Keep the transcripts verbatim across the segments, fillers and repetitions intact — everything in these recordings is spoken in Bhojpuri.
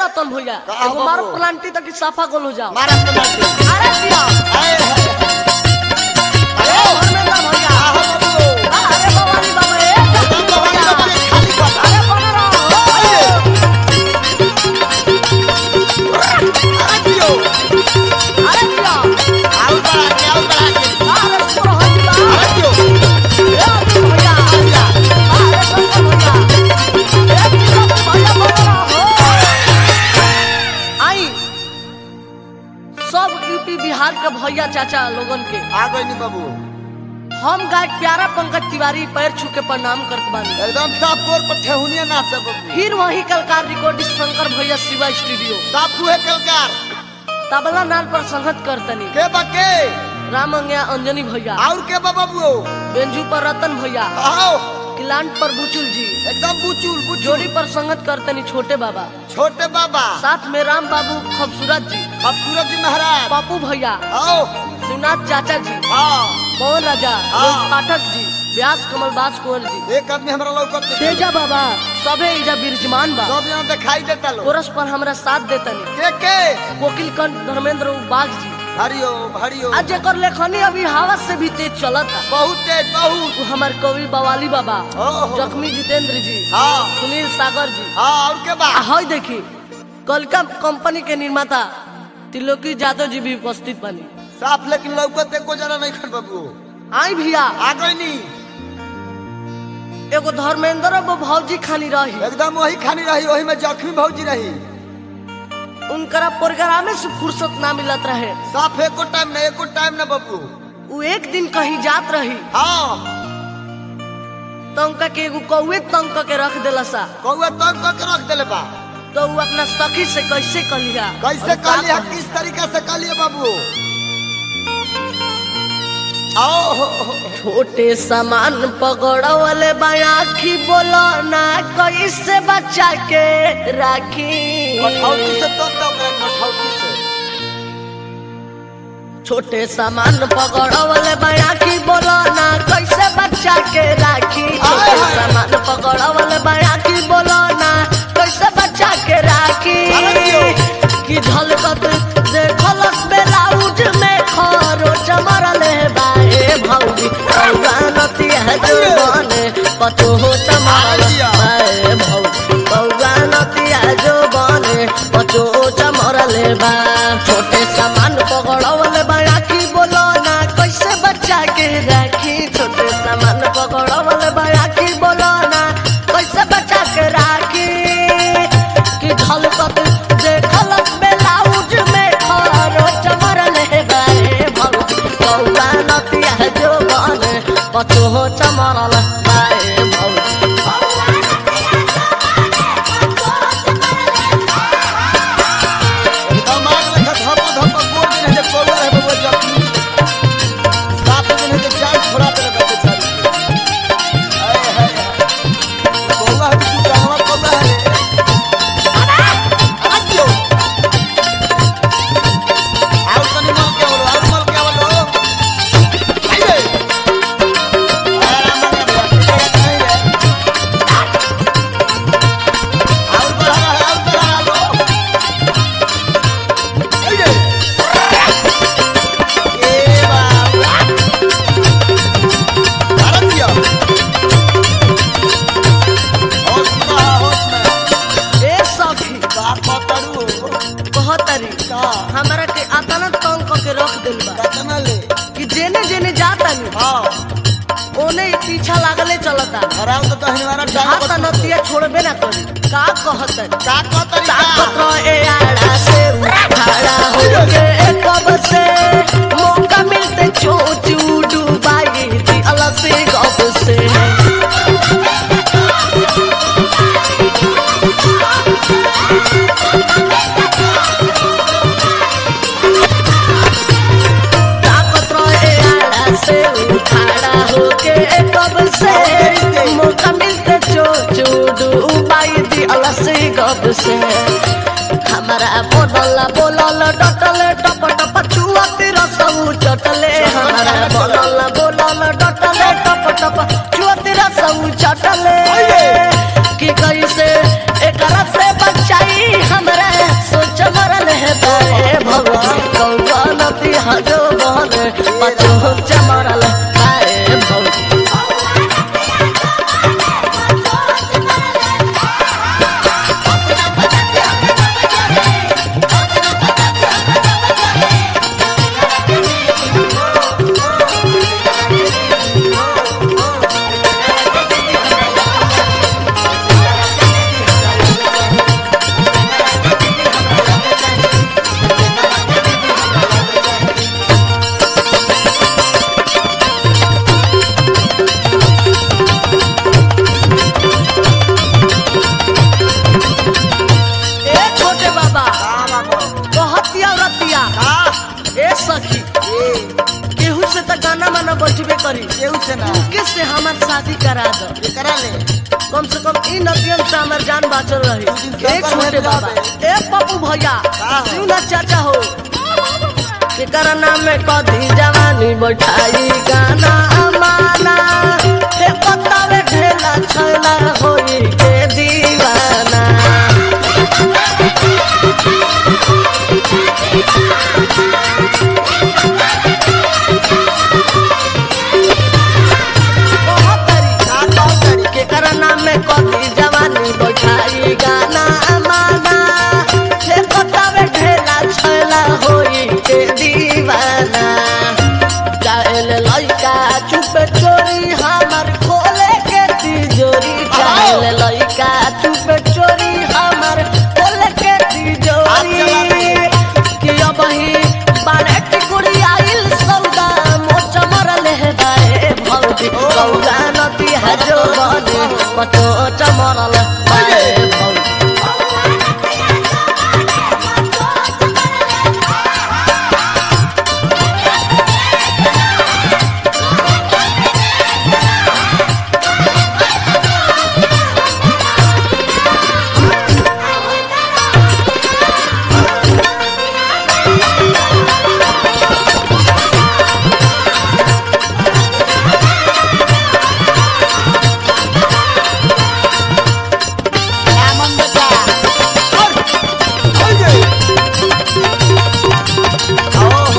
रतन भैया एगो मारो प्लांटी तक साफा गोल हो जाओ मारा प्लांटी अरे दिया हाय अरे धर्मेंद्र भैया आहो बाबू अरे बवाली बाबा ए बवाली बाबू खाली कर अरे बन रहा अरे दियो अरे दिया आओ बड़ा के आओ बड़ा के अरे सुर हो दिया अरे दियो ए भैया भैया अरे शंकर भैया ए भैया बन रहा आई सब यूपी बिहार के भैया चाचा लोगन के आ गई नी बाबू हम गायक प्यारा पंकज तिवारी पैर छू के प्रणाम करत बानी एकदम साफ तौर पर ठेहुनिया नाचते बाबू फिर वही कलकार रिकॉर्डिस्ट शंकर भैया शिवा स्टूडियो साफ हुए कलकार तबला नाल पर संगत करतनी के बके राम अंगया अंजनी भैया और के बाबू बेंजू पर रतन भैया आओ किलांट पर बुचुल जी एकदम बुचुल बुचुल जोड़ी पर संगत करतनी छोटे बाबा छोटे बाबा साथ में राम बाबू खूबसूरत जी अब सूरज जी महाराज पप्पू भैया आओ शिवनाथ चाचा जी हाँ पवन राजा हाँ। पाठक जी व्यास कमल बास कुंवर जी एक आदमी हमरा लौकत नहीं तेजा बाबा सबे इजा विराजमान बा सब यहाँ दिखाई देता लोग कोरस पर हमरा साथ देतनी के के कोकिल कंठ धर्मेंद्र बाग जी हरियो हरियो आज जेकर लेखनी अभी हवा से भी तेज चलता बहुत तेज बहुत वो हमार कवि बवाली बाबा ओहो। जख्मी जितेंद्र जी हाँ सुनील सागर जी हाँ और के बा आ हई देखी कलका कंपनी के निर्माता त्रिलोकी यादव जी भी उपस्थित बनी साफ लेकिन लौकत एको जना नहीं खन बाबू आई भैया आ गई नी एगो धर्मेंद्र वो भौजी खानी रही एकदम वही खानी रही वही में जख्मी भौजी रही उनकरा प्रोग्रामे से फुर्सत ना मिलत रहे साफ एको टाइम ना एको टाइम ना बाबू वो एक दिन कहीं जात रही हाँ तो उनका के एगो कौवे तंग क के रख देला सा कौआ तंग करके रख देले बा तो वो अपना सखी से कैसे कलिया कैसे कहलिए किस तरीका से कहलिए बाबू आओ छोटे सामान पकड़वले बायाखी बोलो ना कैसे बच्चा के राखी कठौती से तो तो कठौती से छोटे सामान पकड़वले बायाखी बोलो ना कैसे बच्चा के राखी छोटे सामान पकड़वले बायाखी बोलो ना कैसे बच्चा के राखी कि झलकत देखलस बेलाउज में खरो चमरले बाए भौजी कौगानती है जवाने पतो हो चमरले बाए भौजी कौगानती है जवाने पतो हो चमरले बा छोटे सामान पकड़वले बायाखी बोलो ना कैसे बच्चा के राखी छोटे सामान पकड़वले बायाखी बोलो ना कैसे बच्चा के राखी कि झलकत देखलस बेलाउज में खरो चमरले बाए भौजी कौगानती है जवाने पतो हो चमरले बाए भौजी दिमाग लगा धप धप गोल नहीं है कौआ है बाबू जख्मी साफ नहीं है जान छोड़ा दे लगा बेचारी हाय हाय कौआ है तू जानवर कौआ है अरे दियो आओ तनी मल के बोलो आओ मल के बोलो आइए आराम से बैठ नहीं रे आओ बढ़ा आओ बढ़ा लो आइए ए बाबा अरे दियो होश में होश में ए सखी बात पकड़ू कहतरी का हमरा के अतना तंग क के रख दिल बा कतना ले कि जेने जेने जाता नी हां ओने ही पीछा लागले चलता हराम तो कहने वाला हाथ टाइम नतिया छोड़बे ना करी का कहतरी का का तरीका ताकत ए आड़ा से खड़ा हो के कब से मौका मिलते चोचू डुबाई थी अलग से गप से ताकत ए आड़ा से खड़ा हो के कब से मौका मिलते चोचू डुबाई थी अलग से गप से हमारा बोलला बोलल डटल टप टप छुआ तेरा सब चटले हमारा बोलला बोलल डटल टप टप छुआ तेरा सब चटले कि कैसे एकरा से बचाई हमरा बैठबे करी केहू से ना किससे हमार शादी करा दो ये करा ले कम से कम इन नदियन से हमार जान बाचल रही दिन ए सब छोटे कर बाबा जाबे। ए पप्पू भैया का हो? सुन चाचा हो केकर नाम में कदी जवानी बैठाई गाना अमाना हे पत्तावे ढेला छला होई के दीवाना बहुत तरीका का कौन करी केकर नाम में कदी जवानी बैठाई गाना अमाना हे पत्तावे ढेला छला होई के दीवाना जाएल लइका चुप चोरी हमर खोले के तिजोरी जाएल लइका चुप चोरी हमर खोले के तिजोरी कि अब ही बारे टिकुड़ी आइल सौदा मोच मरल है बाए भौजी गौरा नदी है जो बने मतो चमरल बाए भौजी आमन बेटा और और जे आओ हो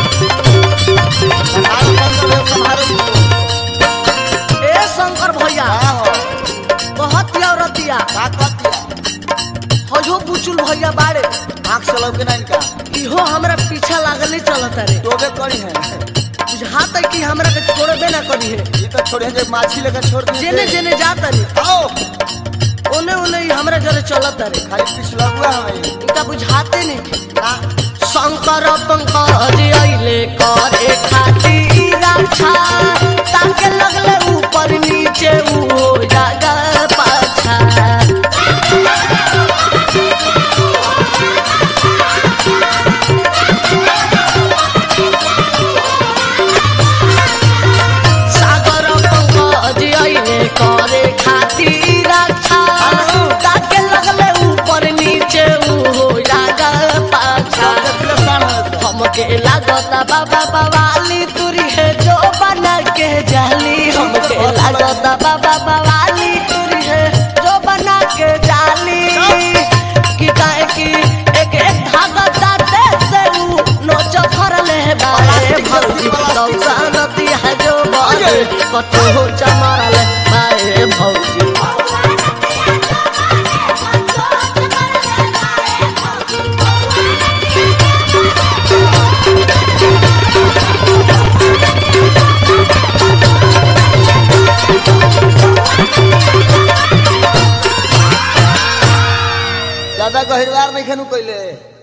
संभाल संभाल ए शंकर भैया का हो बहुत औरतिया का कतिया हजो बुचुल भैया बाड़े आँख से लौके ना इनका इहो हमरा पीछा लागले चलत रे टोबे करी है बुझाता कि हमरा के छोड़बे ना करी है ये तो छोड़े जे माछी लेकर छोड़ दिए जेने जेने जाता रे आओ ओने ओने ही हमरा जरे चलत रे खाली पिछला हुआ हमें इनका बुझाते नहीं का शंकर पंकज अइले करे खातिर रक्षा ताके लगले ऊपर नीचे ऊ जागा पाछा सागर पंकज अइले करे खातिर रक्षा ताके लगले ऊपर नीचे ऊ जागा पाछा हमके लागता बाबा बवाली तुरी है जो बना के जाली हमके लागता बाबा बवाली तुरी है जो बना के जाली कि काहे कि एक एक धागा दाते से ऊ नोच फरले बाए भौजी कौसा नती है जो बने कतो चमरले बाए भौजी ज्यादा गहिरवार नहीं खेनू कइले